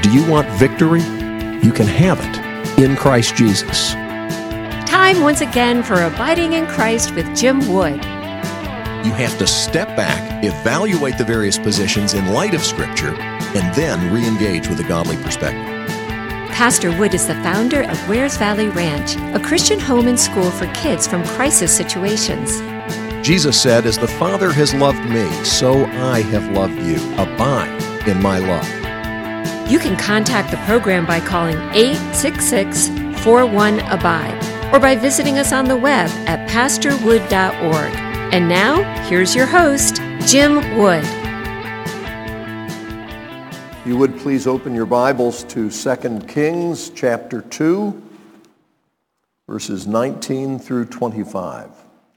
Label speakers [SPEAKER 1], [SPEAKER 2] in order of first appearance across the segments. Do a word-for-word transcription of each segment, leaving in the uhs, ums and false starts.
[SPEAKER 1] Do you want victory? You can have it in Christ Jesus.
[SPEAKER 2] Time once again for Abiding in Christ with Jim Wood.
[SPEAKER 1] You have to step back, evaluate the various positions in light of Scripture, and then re-engage with a godly perspective.
[SPEAKER 2] Pastor Wood is the founder of Wares Valley Ranch, a Christian home and school for kids from crisis situations.
[SPEAKER 1] Jesus said, "As the Father has loved me, so I have loved you. Abide in my love."
[SPEAKER 2] You can contact the program by calling eight six six, four one, A B I D E or by visiting us on the web at pastor wood dot org. And now, here's your host, Jim Wood.
[SPEAKER 3] You would please open your Bibles to Second Kings chapter two, verses nineteen through twenty-five.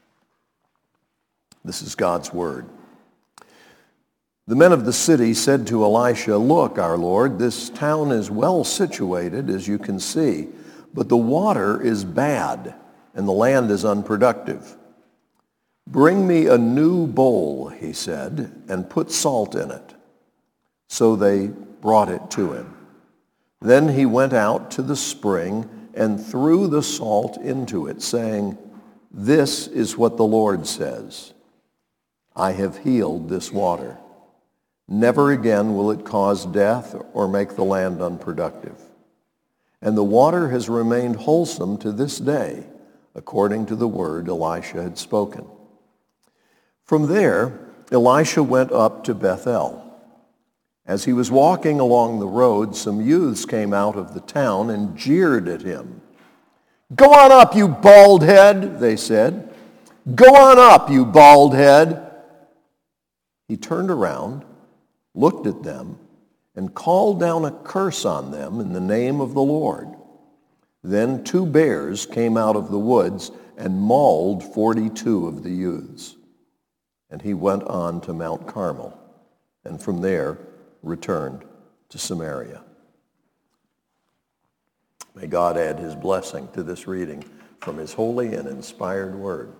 [SPEAKER 3] This is God's word. The men of the city said to Elisha, "Look, our Lord, this town is well situated, as you can see, but the water is bad, and the land is unproductive. Bring me a new bowl," he said, "and put salt in it." So they brought it to him. Then he went out to the spring and threw the salt into it, saying, "This is what the Lord says. I have healed this water. Never again will it cause death or make the land unproductive." And the water has remained wholesome to this day, according to the word Elisha had spoken. From there, Elisha went up to Bethel. As he was walking along the road, some youths came out of the town and jeered at him. "Go on up, you bald head," they said. "Go on up, you bald head." He turned around, looked at them, and called down a curse on them in the name of the Lord. Then two bears came out of the woods and mauled forty-two of the youths. And he went on to Mount Carmel, and from there returned to Samaria. May God add his blessing to this reading from his holy and inspired word.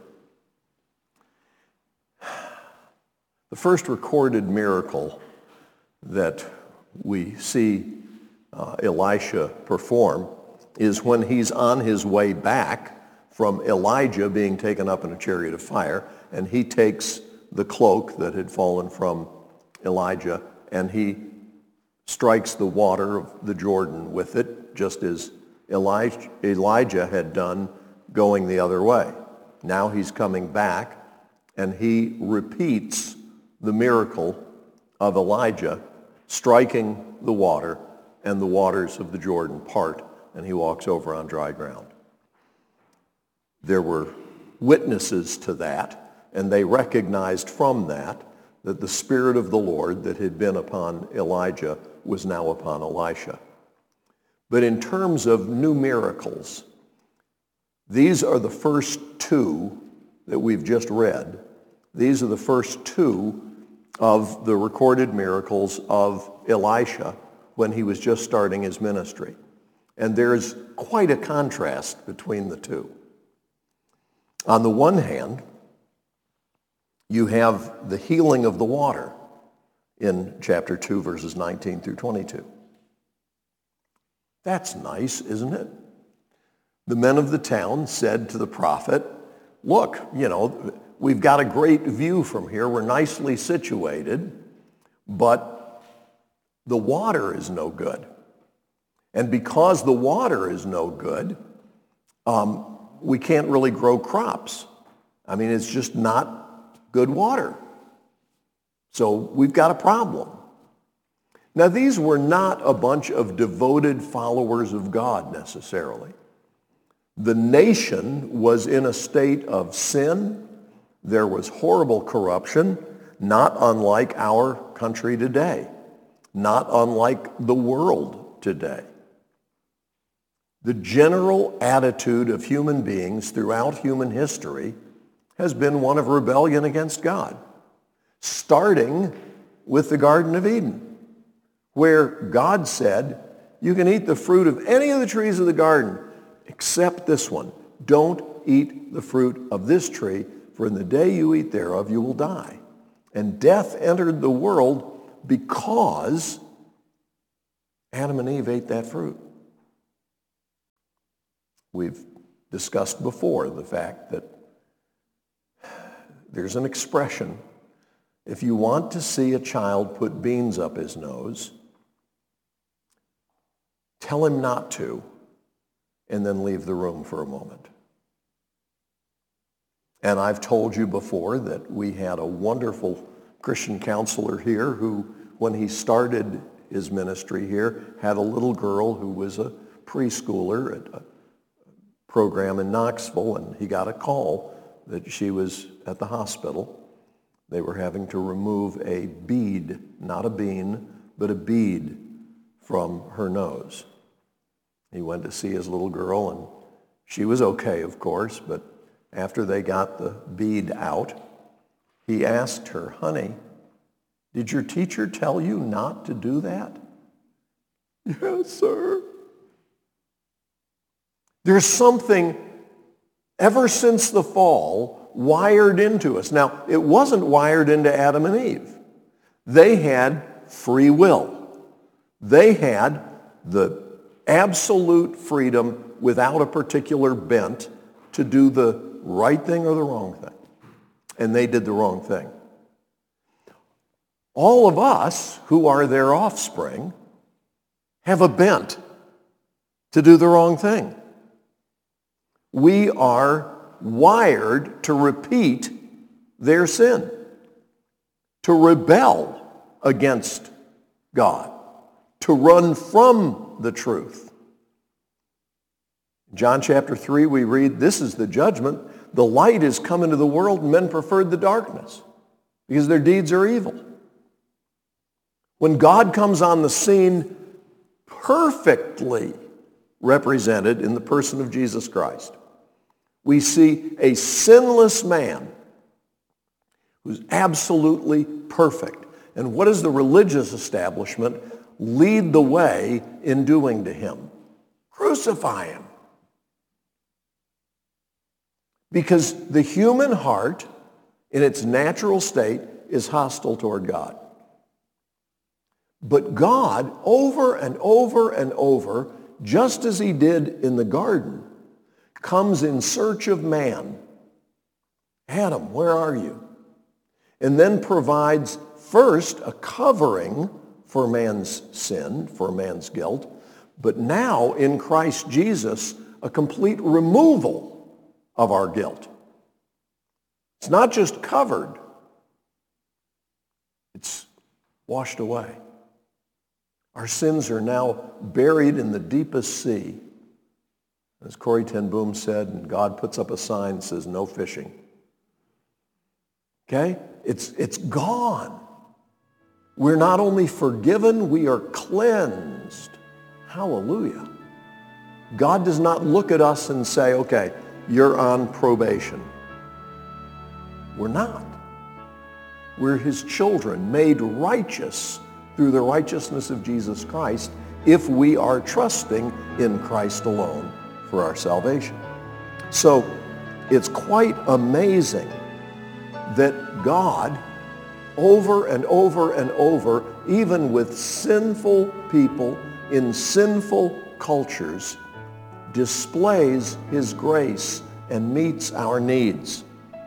[SPEAKER 3] The first recorded miracle that we see uh, Elisha perform is when he's on his way back from Elijah being taken up in a chariot of fire, and he takes the cloak that had fallen from Elijah and he strikes the water of the Jordan with it, just as Elijah, Elijah had done going the other way. Now he's coming back and he repeats the miracle of Elijah striking the water, and the waters of the Jordan part, and he walks over on dry ground. There were witnesses to that, and they recognized from that that the Spirit of the Lord that had been upon Elijah was now upon Elisha. But in terms of new miracles, these are the first two that we've just read. These are the first two of the recorded miracles of Elisha when he was just starting his ministry. And there's quite a contrast between the two. On the one hand, you have the healing of the water in chapter two, verses nineteen through twenty-two. That's nice, isn't it? The men of the town said to the prophet, "Look, you know, we've got a great view from here. We're nicely situated, but the water is no good. And because the water is no good, um, we can't really grow crops. I mean, it's just not good water. So we've got a problem." Now, these were not a bunch of devoted followers of God necessarily. The nation was in a state of sin. There was horrible corruption, not unlike our country today, not unlike the world today. The general attitude of human beings throughout human history has been one of rebellion against God, starting with the Garden of Eden, where God said, "You can eat the fruit of any of the trees of the garden except this one. Don't eat the fruit of this tree, for in the day you eat thereof, you will die." And death entered the world because Adam and Eve ate that fruit. We've discussed before the fact that there's an expression, if you want to see a child put beans up his nose, tell him not to, and then leave the room for a moment. And I've told you before that we had a wonderful Christian counselor here who, when he started his ministry here, had a little girl who was a preschooler at a program in Knoxville, and he got a call that she was at the hospital. They were having to remove a bead, not a bean, but a bead from her nose. He went to see his little girl, and she was okay, of course, but after they got the bead out, he asked her, "Honey, did your teacher tell you not to do that?" "Yes, sir." There's something, ever since the fall, wired into us. Now, it wasn't wired into Adam and Eve. They had free will. They had the absolute freedom without a particular bent to do the right thing or the wrong thing. And they did the wrong thing. All of us who are their offspring have a bent to do the wrong thing. We are wired to repeat their sin, to rebel against God, to run from the truth. In John chapter three, we read, "This is the judgment. The light is come into the world, and men preferred the darkness because their deeds are evil." When God comes on the scene, perfectly represented in the person of Jesus Christ, we see a sinless man who's absolutely perfect. And what does the religious establishment lead the way in doing to him? Crucify him. Because the human heart, in its natural state, is hostile toward God. But God, over and over and over, just as he did in the garden, comes in search of man. "Adam, where are you?" And then provides first a covering for man's sin, for man's guilt, but now in Christ Jesus, a complete removal of our guilt. It's not just covered, it's washed away. Our sins are now buried in the deepest sea. As Corrie ten Boom said, and God puts up a sign that says, "No fishing." Okay? It's, it's gone. We're not only forgiven, we are cleansed. Hallelujah. God does not look at us and say, "Okay, you're on probation." We're not. We're his children, made righteous through the righteousness of Jesus Christ if we are trusting in Christ alone for our salvation. So it's quite amazing that God, over and over and over, even with sinful people in sinful cultures, displays his grace and meets our needs.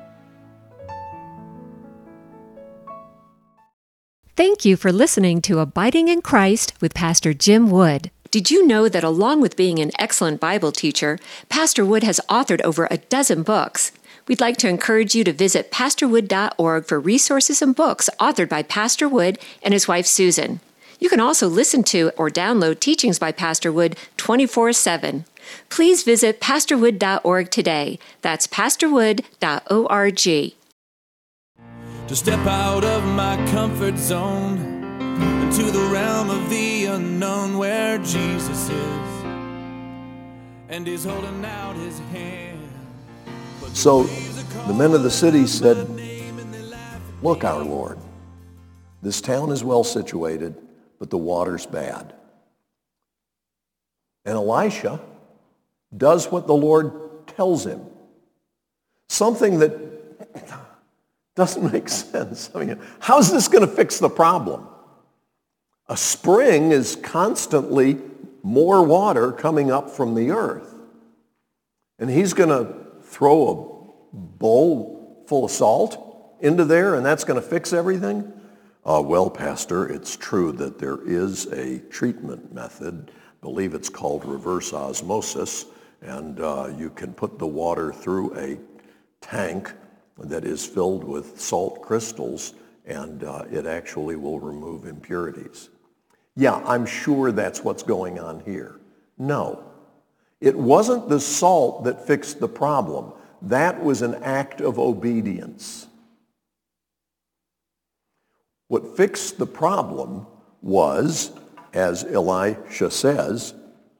[SPEAKER 2] Thank you for listening to Abiding in Christ with Pastor Jim Wood. Did you know that along with being an excellent Bible teacher, Pastor Wood has authored over a dozen books? We'd like to encourage you to visit pastor wood dot org for resources and books authored by Pastor Wood and his wife Susan. You can also listen to or download teachings by Pastor Wood twenty-four seven. Please visit pastor wood dot org today. That's pastor wood dot org.
[SPEAKER 4] To step out of my comfort zone into the realm of the unknown where Jesus is, and he's holding out his hand.
[SPEAKER 3] So the men of the city said, "Look, our Lord, this town is well situated, but the water's bad." And Elisha does what the Lord tells him. Something that doesn't make sense. I mean, how's this going to fix the problem? A spring is constantly more water coming up from the earth. And he's going to throw a bowl full of salt into there and that's going to fix everything? Uh, well, Pastor, it's true that there is a treatment method. I believe it's called reverse osmosis. And uh, you can put the water through a tank that is filled with salt crystals, and uh, it actually will remove impurities. Yeah, I'm sure that's what's going on here. No, it wasn't the salt that fixed the problem. That was an act of obedience. What fixed the problem was, as Elisha says,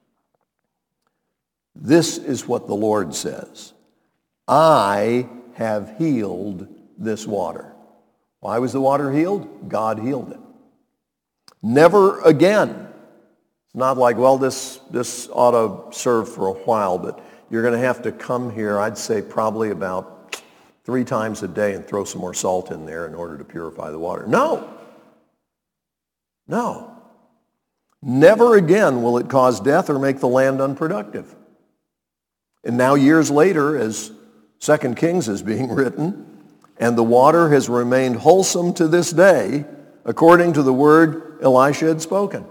[SPEAKER 3] this is what the Lord says. I have healed this water. Why was the water healed? God healed it. Never again. It's not like, well, this, this ought to serve for a while, but you're going to have to come here, I'd say probably about three times a day and throw some more salt in there in order to purify the water. No. No. Never again will it cause death or make the land unproductive. And now years later, as Second Kings is being written, and the water has remained wholesome to this day, according to the word Elisha had spoken.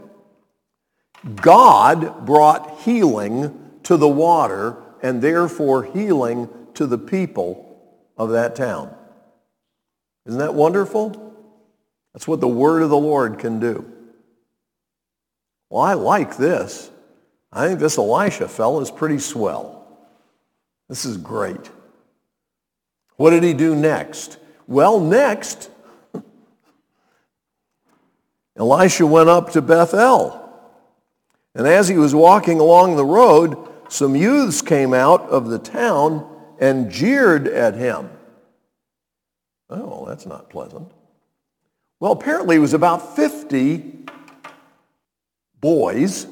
[SPEAKER 3] God brought healing to the water and therefore healing to the people of that town. Isn't that wonderful? That's what the word of the Lord can do. Well, I like this. I think this Elisha fellow is pretty swell. This is great. What did he do next? Well, next, Elisha went up to Bethel. And as he was walking along the road, some youths came out of the town and jeered at him. Oh, that's not pleasant. Well, apparently it was about fifty boys,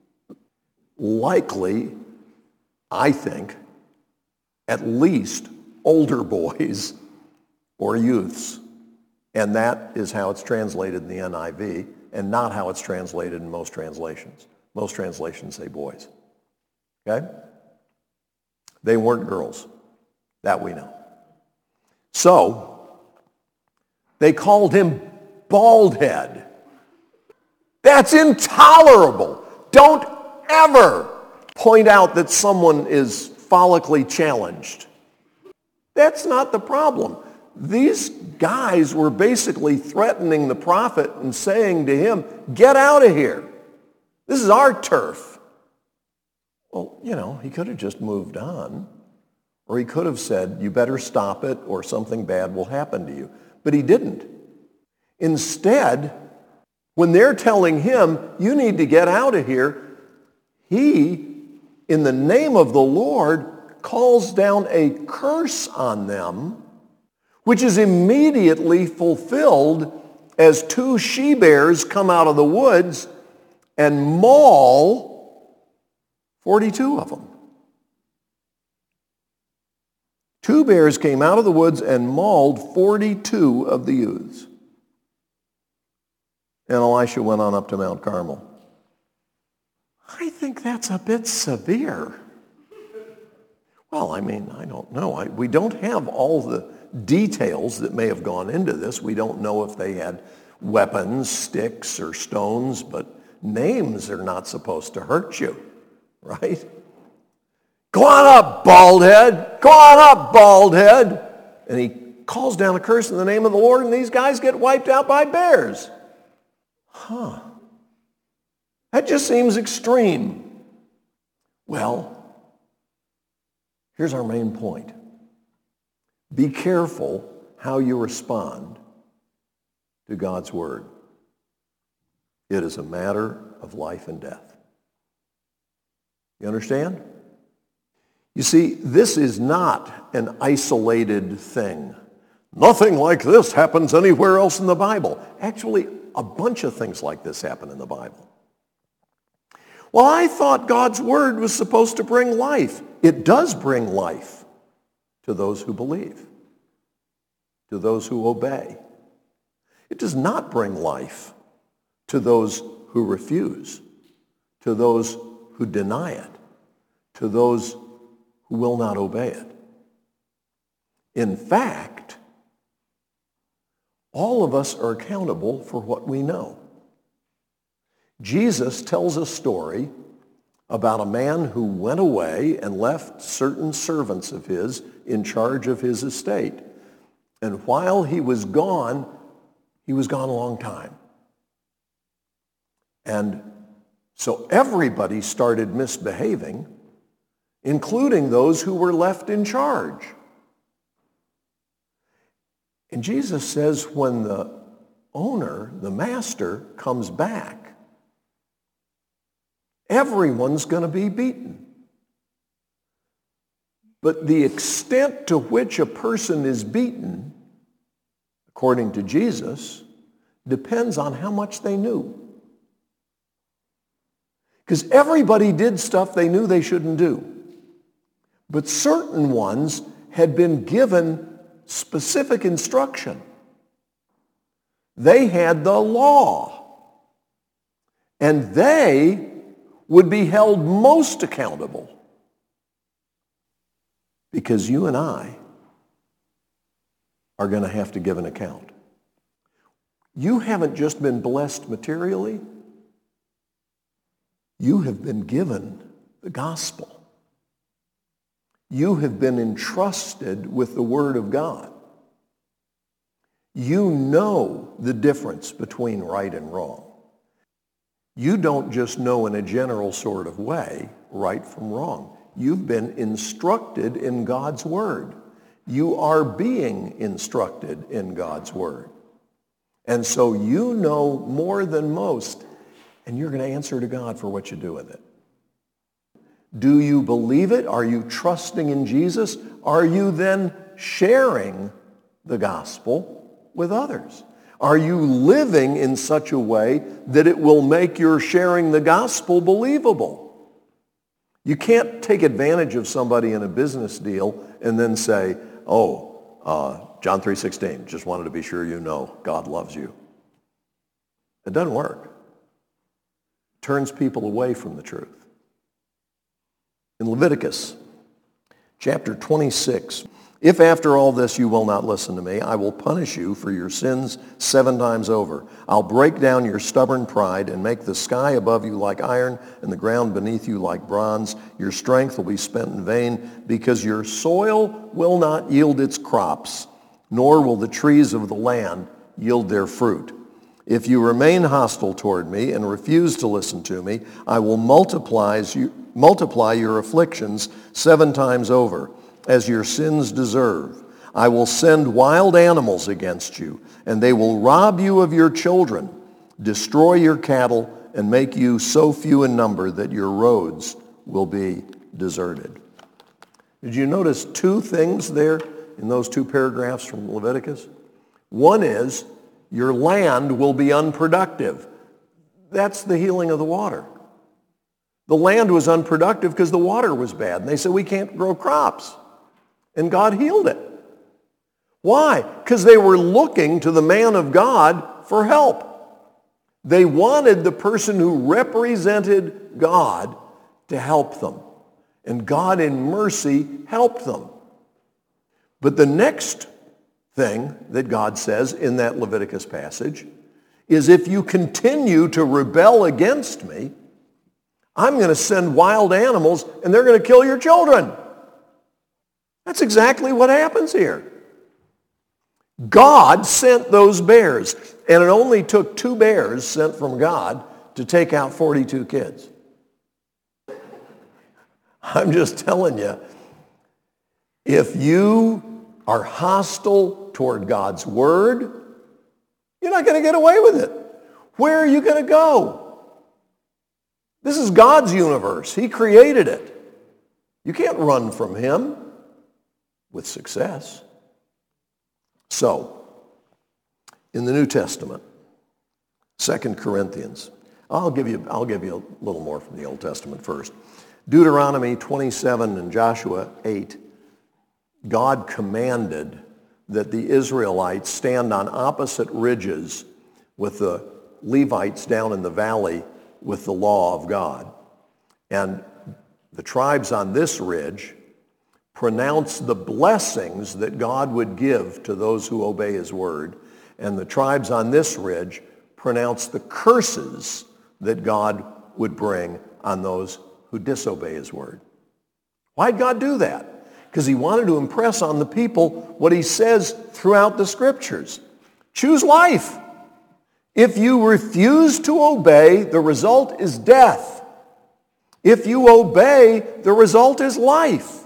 [SPEAKER 3] likely, I think, at least older boys or youths. And that is how it's translated in the N I V and not how it's translated in most translations. Most translations say boys. Okay? They weren't girls. That we know. So, they called him baldhead. That's intolerable. Don't ever point out that someone is follically challenged. That's not the problem. These guys were basically threatening the prophet and saying to him, get out of here. This is our turf. Well, you know, he could have just moved on. Or he could have said, you better stop it or something bad will happen to you. But he didn't. Instead, when they're telling him, you need to get out of here, he, in the name of the Lord, calls down a curse on them, which is immediately fulfilled as two she-bears come out of the woods and maul forty-two of them. Two bears came out of the woods and mauled forty-two of the youths. And Elisha went on up to Mount Carmel. I think that's a bit severe. Well, I mean, I don't know. I, we don't have all the details that may have gone into this. We don't know if they had weapons, sticks, or stones, but names are not supposed to hurt you, right? Go on up, bald head. Go on up, bald head. And he calls down a curse in the name of the Lord, and these guys get wiped out by bears. Huh. That just seems extreme. Well, here's our main point. Be careful how you respond to God's word. It is a matter of life and death. You understand? You see, this is not an isolated thing. Nothing like this happens anywhere else in the Bible. Actually, a bunch of things like this happen in the Bible. Well, I thought God's word was supposed to bring life. It does bring life to those who believe, to those who obey. It does not bring life to those who refuse, to those who deny it, to those who will not obey it. In fact, all of us are accountable for what we know. Jesus tells a story about a man who went away and left certain servants of his in charge of his estate. And while he was gone, he was gone a long time. And so everybody started misbehaving, including those who were left in charge. And Jesus says when the owner, the master, comes back, everyone's going to be beaten. But the extent to which a person is beaten, according to Jesus, depends on how much they knew. Because everybody did stuff they knew they shouldn't do. But certain ones had been given specific instruction. They had the law. And they would be held most accountable. Because you and I are going to have to give an account. You haven't just been blessed materially. You have been given the gospel. You have been entrusted with the Word of God. You know the difference between right and wrong. You don't just know in a general sort of way right from wrong. You've been instructed in God's Word. You are being instructed in God's Word. And so you know more than most, and you're going to answer to God for what you do with it. Do you believe it? Are you trusting in Jesus? Are you then sharing the gospel with others? Are you living in such a way that it will make your sharing the gospel believable? You can't take advantage of somebody in a business deal and then say, oh, uh, John three sixteen, just wanted to be sure you know God loves you. It doesn't work. It turns people away from the truth. In Leviticus chapter twenty-six, if after all this you will not listen to me, I will punish you for your sins seven times over. I'll break down your stubborn pride and make the sky above you like iron and the ground beneath you like bronze. Your strength will be spent in vain because your soil will not yield its crops, nor will the trees of the land yield their fruit. If you remain hostile toward me and refuse to listen to me, I will multiply you, multiply your afflictions seven times over, as your sins deserve. I will send wild animals against you, and they will rob you of your children, destroy your cattle, and make you so few in number that your roads will be deserted. Did you notice two things there in those two paragraphs from Leviticus? One is, your land will be unproductive. That's the healing of the water. The land was unproductive because the water was bad. And they said, we can't grow crops. And God healed it. Why? Because they were looking to the man of God for help. They wanted the person who represented God to help them. And God in mercy helped them. But the next thing that God says in that Leviticus passage is if you continue to rebel against me, I'm going to send wild animals and they're going to kill your children. That's exactly what happens here. God sent those bears, and it only took two bears sent from God to take out forty-two kids. I'm just telling you, if you are hostile toward God's word, you're not going to get away with it. Where are you going to go? This is God's universe. He created it. You can't run from him with success. So, in the New Testament, Second Corinthians, I'll give you, I'll give you a little more from the Old Testament first. Deuteronomy twenty-seven and Joshua eight, God commanded that the Israelites stand on opposite ridges with the Levites down in the valley with the law of God. And the tribes on this ridge pronounce the blessings that God would give to those who obey his word. And the tribes on this ridge pronounce the curses that God would bring on those who disobey his word. Why'd God do that? Because he wanted to impress on the people what he says throughout the scriptures. Choose life. If you refuse to obey, the result is death. If you obey, the result is life.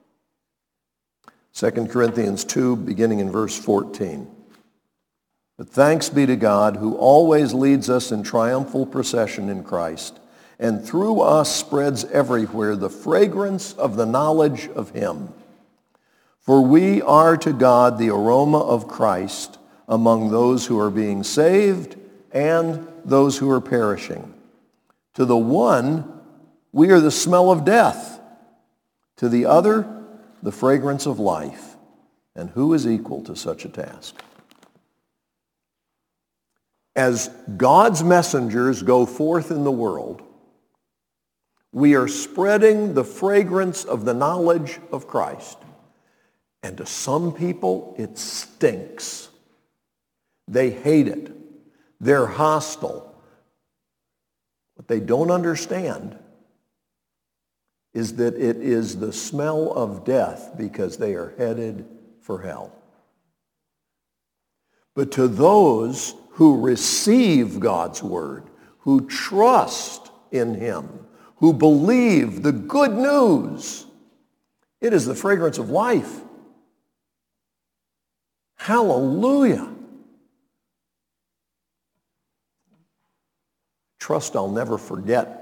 [SPEAKER 3] Second Corinthians two, beginning in verse fourteen. But thanks be to God who always leads us in triumphal procession in Christ, and through us spreads everywhere the fragrance of the knowledge of him. For we are to God the aroma of Christ among those who are being saved and those who are perishing. To the one, we are the smell of death. To the other, the fragrance of life. And who is equal to such a task? As God's messengers go forth in the world, we are spreading the fragrance of the knowledge of Christ. And to some people, it stinks. They hate it. They're hostile. What they don't understand is that it is the smell of death because they are headed for hell. But to those who receive God's word, who trust in him, who believe the good news, it is the fragrance of life. Hallelujah. Trust I'll never forget.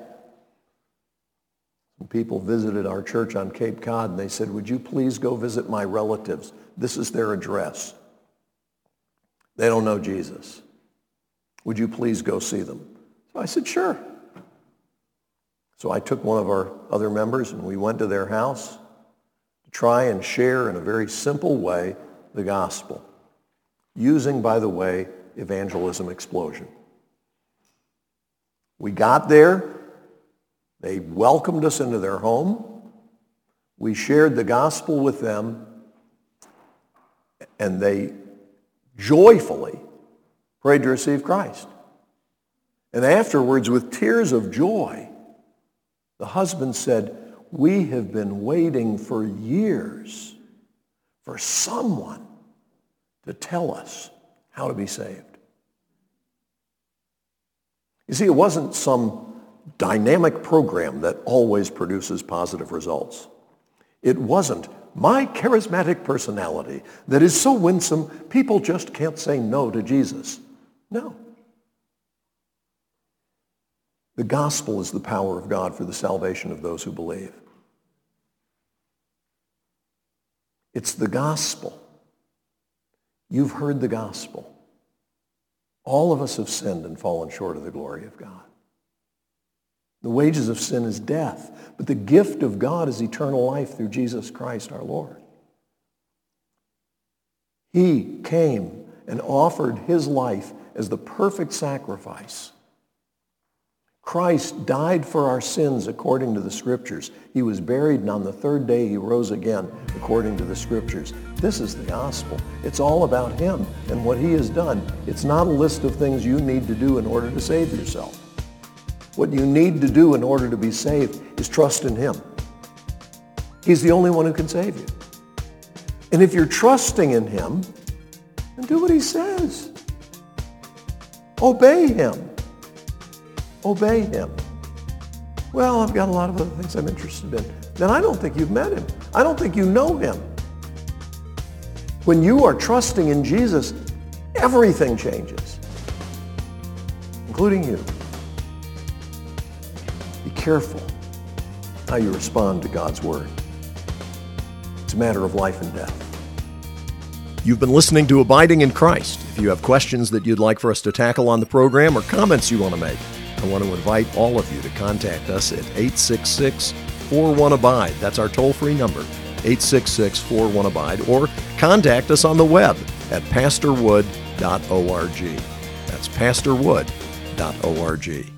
[SPEAKER 3] Some people visited our church on Cape Cod and they said, would you please go visit my relatives? This is their address. They don't know Jesus. Would you please go see them? So I said, sure. So I took one of our other members and we went to their house to try and share in a very simple way the gospel, using, by the way, Evangelism Explosion. We got there. They welcomed us into their home. We shared the gospel with them, and they joyfully prayed to receive Christ. And afterwards, with tears of joy, the husband said, we have been waiting for years for someone to tell us how to be saved. You see, it wasn't some dynamic program that always produces positive results. It wasn't my charismatic personality that is so winsome, people just can't say no to Jesus. No. The gospel is the power of God for the salvation of those who believe. It's the gospel. You've heard the gospel. All of us have sinned and fallen short of the glory of God. The wages of sin is death, but the gift of God is eternal life through Jesus Christ our Lord. He came and offered his life as the perfect sacrifice. Christ died for our sins according to the Scriptures. He was buried, and on the third day he rose again according to the Scriptures. This is the gospel. It's all about him and what he has done. It's not a list of things you need to do in order to save yourself. What you need to do in order to be saved is trust in him. He's the only one who can save you. And if you're trusting in him, then do what he says. Obey him. Obey him. Well, I've got a lot of other things I'm interested in. Then I don't think you've met him. I don't think you know him. When you are trusting in Jesus, everything changes, including you. Be careful how you respond to God's word. It's a matter of life and death.
[SPEAKER 1] You've been listening to Abiding in Christ. If you have questions that you'd like for us to tackle on the program or comments you want to make, I want to invite all of you to contact us at eight six six, four one, abide. That's our toll-free number, eight six six, four one, abide. Or contact us on the web at pastor wood dot org. That's pastor wood dot org.